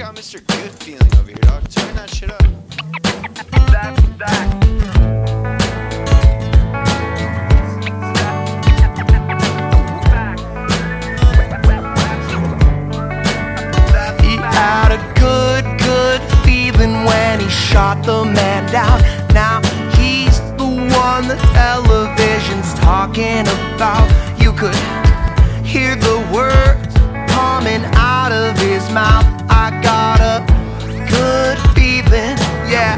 got Mr. Good Feeling over here, dog. Turn that shit up. He had a good feeling when he shot the man down. Now he's the one the television's talking about. You could hear the words coming out of his mouth. I got a good feeling, yeah.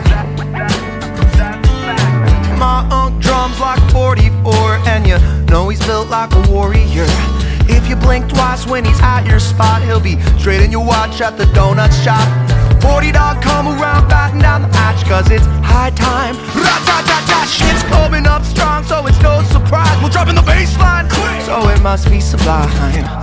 My unk drums like 44, and you know he's built like a warrior. If you blink twice when he's at your spot, he'll be straight in your watch at the donut shop. 40 dog, come around, batten down the hatch, cause it's high time. Rat-tat-tat-tat, shit's coming up strong, so it's no surprise we're dropping the bass line, so it must be sublime.